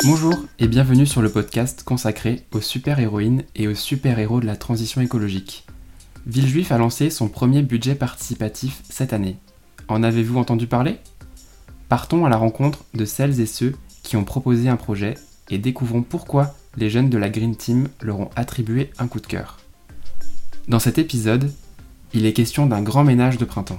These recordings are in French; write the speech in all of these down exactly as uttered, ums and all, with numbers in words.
Bonjour et bienvenue sur le podcast consacré aux super-héroïnes et aux super-héros de la transition écologique. Villejuif a lancé son premier budget participatif cette année. En avez-vous entendu parler ? Partons à la rencontre de celles et ceux qui ont proposé un projet et découvrons pourquoi les jeunes de la Green Team leur ont attribué un coup de cœur. Dans cet épisode, il est question d'un grand ménage de printemps.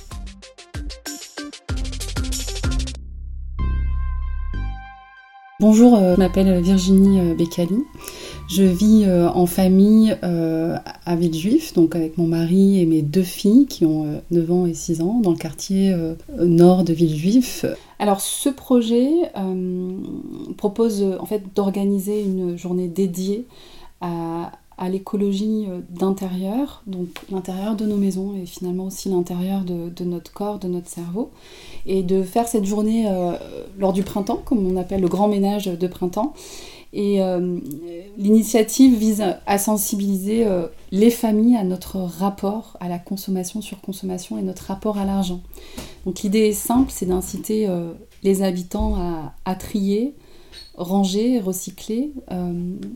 Bonjour, euh, je m'appelle Virginie euh, Beccali. Je vis euh, en famille euh, à Villejuif, donc avec mon mari et mes deux filles qui ont euh, neuf ans et six ans, dans le quartier euh, nord de Villejuif. Alors ce projet euh, propose euh, en fait d'organiser une journée dédiée à, à l'écologie euh, d'intérieur, donc l'intérieur de nos maisons et finalement aussi l'intérieur de, de notre corps, de notre cerveau, et de faire cette journée euh, lors du printemps, comme on appelle le grand ménage de printemps. Et euh, l'initiative vise à sensibiliser euh, les familles à notre rapport à la consommation, surconsommation et notre rapport à l'argent. Donc l'idée est simple, c'est d'inciter euh, les habitants à, à trier, ranger, recycler, euh,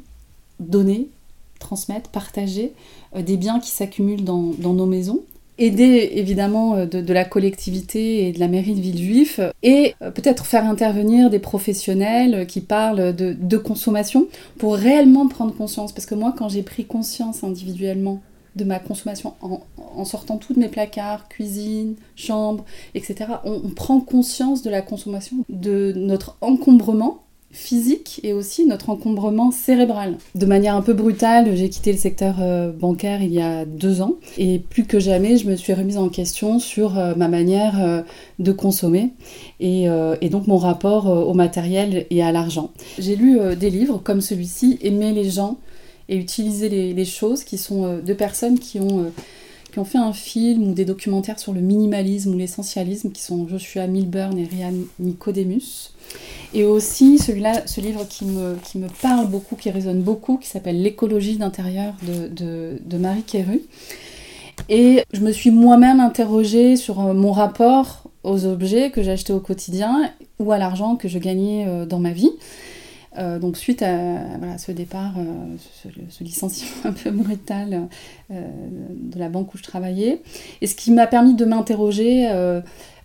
donner, transmettre, partager euh, des biens qui s'accumulent dans, dans nos maisons. Aider évidemment de, de la collectivité et de la mairie de Villejuif et peut-être faire intervenir des professionnels qui parlent de, de consommation pour réellement prendre conscience. Parce que moi, quand j'ai pris conscience individuellement de ma consommation en, en sortant tous mes placards, cuisine, chambre, et cetera, on, on prend conscience de la consommation, de notre encombrement physique et aussi notre encombrement cérébral. De manière un peu brutale, j'ai quitté le secteur euh, bancaire il y a deux ans et plus que jamais, je me suis remise en question sur euh, ma manière euh, de consommer et, euh, et donc mon rapport euh, au matériel et à l'argent. J'ai lu euh, des livres comme celui-ci, Aimer les gens et utiliser les, les choses, qui sont euh, de personnes qui ont... Euh, qui ont fait un film ou des documentaires sur le minimalisme ou l'essentialisme, qui sont Joshua Milburn et Ryan Nicodemus. Et aussi celui-là, ce livre qui me, qui me parle beaucoup, qui résonne beaucoup, qui s'appelle L'écologie d'intérieur de, de, de Marie Quérut. Et je me suis moi-même interrogée sur mon rapport aux objets que j'achetais au quotidien ou à l'argent que je gagnais dans ma vie. Euh, donc suite à voilà, ce départ, euh, ce, ce licenciement un peu brutal euh, de la banque où je travaillais, et ce qui m'a permis de m'interroger euh,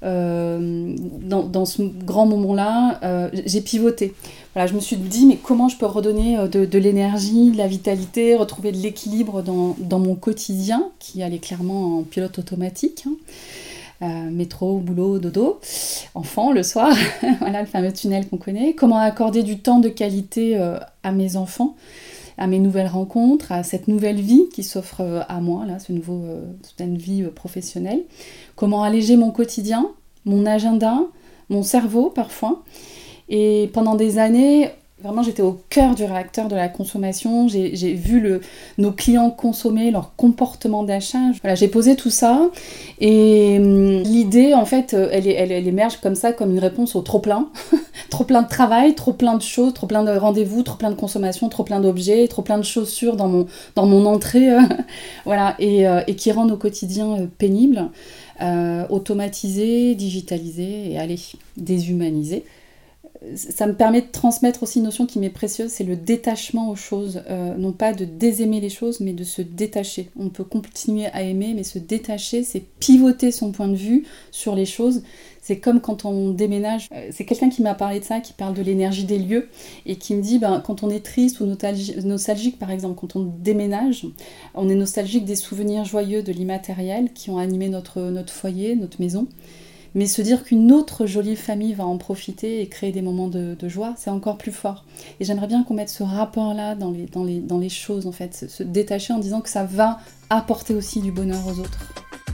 euh, dans, dans ce grand moment-là, euh, j'ai pivoté. Voilà, je me suis dit, mais comment je peux redonner de, de l'énergie, de la vitalité, retrouver de l'équilibre dans, dans mon quotidien, qui allait clairement en pilote automatique, hein. Euh, métro, boulot, dodo, enfant le soir, voilà le fameux tunnel qu'on connaît. Comment accorder du temps de qualité euh, à mes enfants, à mes nouvelles rencontres, à cette nouvelle vie qui s'offre euh, à moi, là, ce nouveau, euh, cette nouvelle vie euh, professionnelle. Comment alléger mon quotidien, mon agenda, mon cerveau parfois. Et pendant des années, vraiment, j'étais au cœur du réacteur de la consommation. J'ai, j'ai vu le, nos clients consommer, leur comportement d'achat. Voilà, j'ai posé tout ça. Et hum, l'idée, en fait, elle, elle, elle émerge comme ça, comme une réponse au trop-plein. Trop plein de travail, trop plein de choses, trop plein de rendez-vous, trop plein de consommation, trop plein d'objets, trop plein de chaussures dans mon, dans mon entrée. Euh, voilà, et, euh, et qui rend nos quotidiens euh, pénibles, euh, automatisés, digitalisés et, allez, déshumanisés. Ça me permet de transmettre aussi une notion qui m'est précieuse, c'est le détachement aux choses. Euh, non pas de désaimer les choses, mais de se détacher. On peut continuer à aimer, mais se détacher, c'est pivoter son point de vue sur les choses. C'est comme quand on déménage. Euh, c'est quelqu'un qui m'a parlé de ça, qui parle de l'énergie des lieux, et qui me dit, ben, quand on est triste ou nostalgi- nostalgique, par exemple, quand on déménage, on est nostalgique des souvenirs joyeux de l'immatériel qui ont animé notre, notre foyer, notre maison. Mais se dire qu'une autre jolie famille va en profiter et créer des moments de, de joie, c'est encore plus fort. Et j'aimerais bien qu'on mette ce rapport-là dans les, dans les, dans les choses, en fait. Se, se détacher en disant que ça va apporter aussi du bonheur aux autres.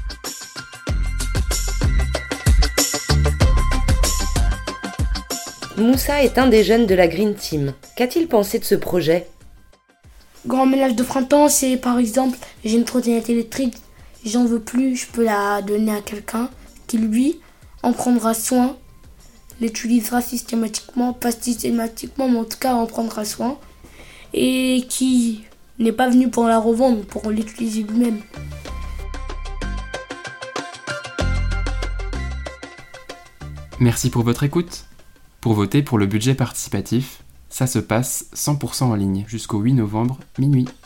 Moussa est un des jeunes de la Green Team. Qu'a-t-il pensé de ce projet ? Grand ménage de printemps, c'est par exemple, j'ai une trottinette électrique, j'en veux plus, je peux la donner à quelqu'un qui, lui, en prendra soin, l'utilisera systématiquement, pas systématiquement, mais en tout cas en prendra soin, et qui n'est pas venu pour la revendre, pour l'utiliser lui-même. Merci pour votre écoute. Pour voter pour le budget participatif, Ça se passe cent pour cent en ligne jusqu'au huit novembre, minuit.